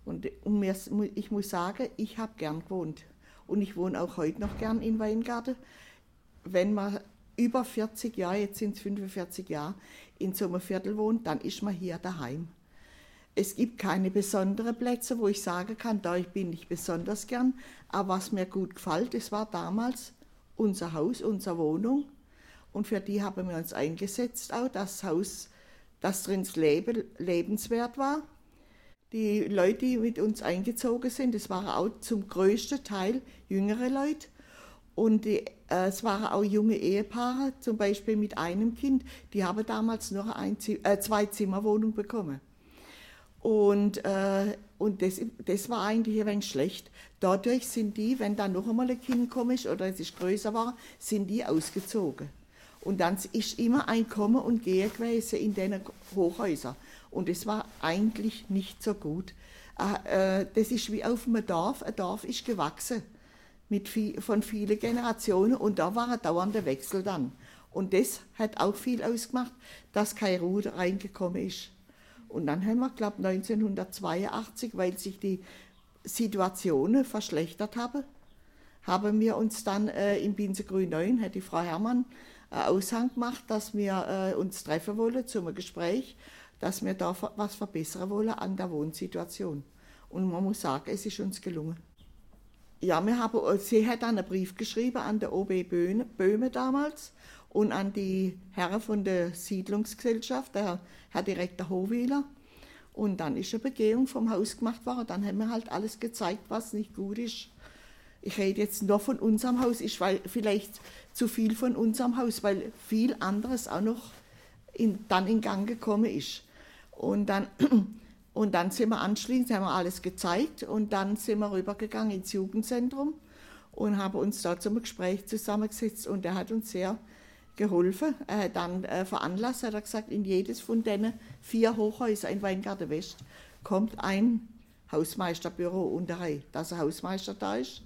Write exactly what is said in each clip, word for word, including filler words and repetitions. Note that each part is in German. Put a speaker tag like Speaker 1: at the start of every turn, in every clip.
Speaker 1: Und, und mir, ich muss sagen, ich habe gern gewohnt. Und ich wohne auch heute noch gern in Weingarten. Wenn man über vierzig Jahre, jetzt sind es fünfundvierzig Jahre, in so einem Viertel wohnt, dann ist man hier daheim. Es gibt keine besonderen Plätze, wo ich sagen kann, da bin ich besonders gern. Aber was mir gut gefällt, das war damals unser Haus, unsere Wohnung. Und für die haben wir uns eingesetzt, auch das Haus, das drin das Leben lebenswert war. Die Leute, die mit uns eingezogen sind, das waren auch zum größten Teil jüngere Leute. Und die, äh, es waren auch junge Ehepaare, zum Beispiel mit einem Kind, die haben damals noch eine äh, Zwei-Zimmer-Wohnung bekommen. Und, äh, und das, das war eigentlich ein wenig schlecht. Dadurch sind die, wenn dann noch einmal ein Kind gekommen ist oder es ist größer war, sind die ausgezogen. Und dann ist immer ein Kommen und Gehen gewesen in diesen Hochhäusern. Und das war eigentlich nicht so gut. Äh, das ist wie auf einem Dorf. Ein Dorf ist gewachsen mit viel, von vielen Generationen und da war ein dauernder Wechsel dann. Und das hat auch viel ausgemacht, dass keine Ruhe reingekommen ist. Und dann haben wir, glaube ich, neunzehnhundertzweiundachtzig, weil sich die Situationen verschlechtert haben, haben wir uns dann äh, im Binsengrün neun, hat die Frau Herrmann einen Aushang gemacht, dass wir äh, uns treffen wollen zum Gespräch, dass wir da was verbessern wollen an der Wohnsituation. Und man muss sagen, es ist uns gelungen. Ja, wir haben, sie hat dann einen Brief geschrieben an den O B Böhme damals und an die Herren von der Siedlungsgesellschaft, der Herr Direktor Hohwieler. Und dann ist eine Begehung vom Haus gemacht worden. Dann haben wir halt alles gezeigt, was nicht gut ist. Ich rede jetzt nur von unserem Haus, ist vielleicht zu viel von unserem Haus, weil viel anderes auch noch in, dann in Gang gekommen ist. Und dann, und dann sind wir anschließend, haben wir alles gezeigt und dann sind wir rübergegangen ins Jugendzentrum und haben uns da zum Gespräch zusammengesetzt und er hat uns sehr geholfen. Er hat dann äh, veranlasst, hat er gesagt, in jedes von den vier Hochhäusern in Weingarten West kommt ein Hausmeisterbüro unterrein, dass ein Hausmeister da ist.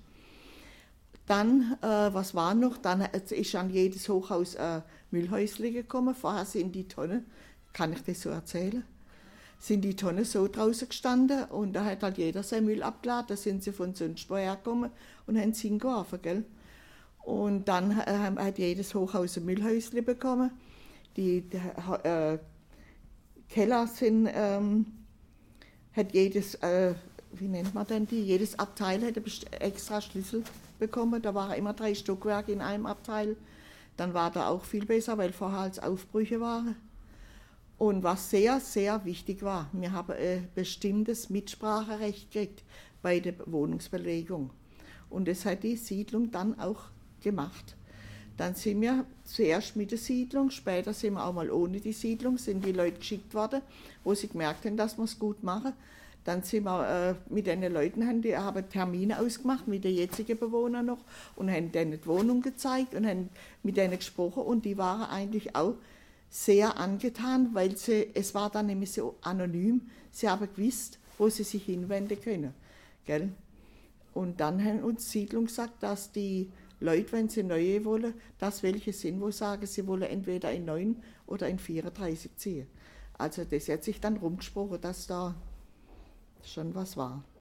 Speaker 1: Dann, äh, was war noch, dann ist an jedes Hochhaus ein Müllhäusle gekommen. Vorher sind die Tonnen, kann ich das so erzählen, sind die Tonnen so draußen gestanden und da hat halt jeder seinen Müll abgeladen. Da sind sie von sonst woher gekommen und haben sie hingeworfen, gell? Und dann äh, hat jedes Hochhaus ein Müllhäusle bekommen. Die, die äh, Keller sind, ähm, hat jedes, äh, wie nennt man denn die, jedes Abteil hat extra Schlüssel bekommen. Da waren immer drei Stockwerke in einem Abteil. Dann war da auch viel besser, weil vorher als Aufbrüche waren. Und was sehr, sehr wichtig war, wir haben ein bestimmtes Mitspracherecht gekriegt bei der Wohnungsbelegung. Und das hat die Siedlung dann auch gemacht. Dann sind wir zuerst mit der Siedlung, später sind wir auch mal ohne die Siedlung, sind die Leute geschickt worden, wo sie gemerkt haben, dass wir es gut machen. Dann sind wir äh, mit den Leuten, haben, die haben Termine ausgemacht, mit den jetzigen Bewohnern noch, und haben denen die Wohnung gezeigt und haben mit denen gesprochen. Und die waren eigentlich auch sehr angetan, weil sie, es war dann nämlich so anonym, sie haben gewusst, wo sie sich hinwenden können. Gell? Und dann haben uns die Siedlung gesagt, dass die Leute, wenn sie neue wollen, dass welche sind, wo sagen, sie wollen entweder in neun oder in vierunddreißig ziehen. Also das hat sich dann rumgesprochen, dass da schon was war.